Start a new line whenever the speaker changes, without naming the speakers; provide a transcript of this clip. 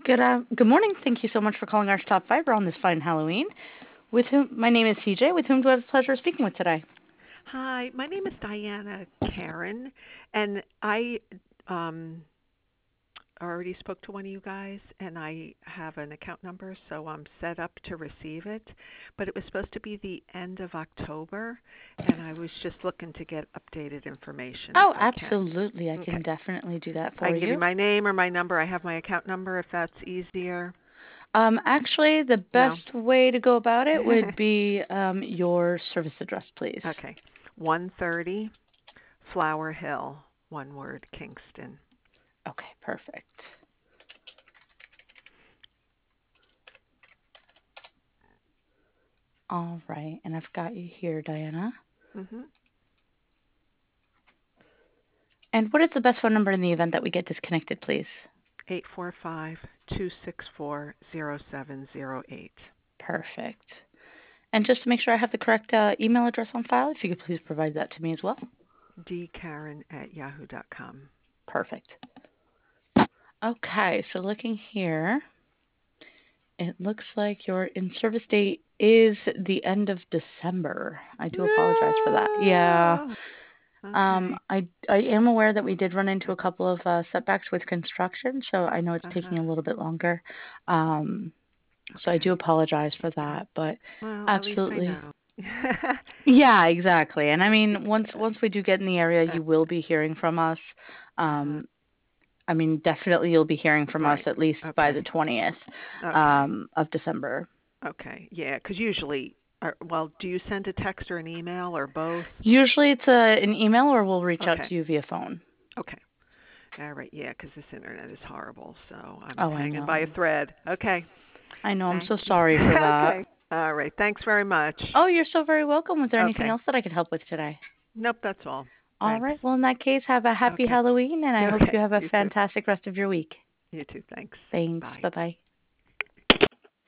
Good morning. Thank you so much for calling our Top Fiber on this fine Halloween. With whom my name is CJ. With whom do I have the pleasure of speaking with today?
Hi, my name is Diana Karen, and I um, already spoke to one of you guys, and I have an account number, so I'm set up to receive it. But it was supposed to be the end of October, and I was just looking to get updated information if
Oh,
I can.
absolutely. I can
Okay.
definitely do that
I
for
can give you
you.
my name or my number. I have my account number if that's easier.
Actually, the
No?
best way to go about it would be your service address, please.
Okay. 130 Flower Hill, one word, Kingston.
Okay, perfect. All right, and I've got you here, Diana.
Mhm.
And what is the best phone number in the event that we get disconnected, please?
845-264-0708.
Perfect. And just to make sure I have the correct email address on file, if you could please provide that to me as well.
dkaren@yahoo.com.
Perfect. Okay, so looking here, it looks like your in-service date is the end of December. I do apologize for that. Yeah.
No. Okay.
I am aware that we did run into a couple of setbacks with construction, so I know it's taking
Uh-huh.
a little bit longer. Um, so I do
Okay.
apologize for that, but
Well, at least I
absolutely.
know.
Yeah, exactly. And I mean, once we do get in the area,
Uh,
you will be hearing from us.
uh-huh.
Um, I mean, definitely you'll be hearing from us
Right.
at least by the
Okay.
20th
Okay.
of December.
Okay. Yeah, 'cause usually well, do you send a text or an email or both?
Usually it's an email or we'll reach out
Okay.
to you via phone.
Okay. All right. Yeah, 'cause this internet is horrible, so I'm
Oh, I
hanging by a
know.
thread. Okay.
I know. I'm
Thank
so
you.
sorry for that.
Okay. All right. Thanks very much.
Oh, you're so very welcome. Was there anything
Okay.
else that I could help with today?
Nope, that's all.
All
Thanks.
right. Well, in that case, have a happy
Okay.
Halloween and I hope you
Okay.
have a
You too.
fantastic rest of your week.
You too. Thanks.
Thanks.
Bye.
Bye bye.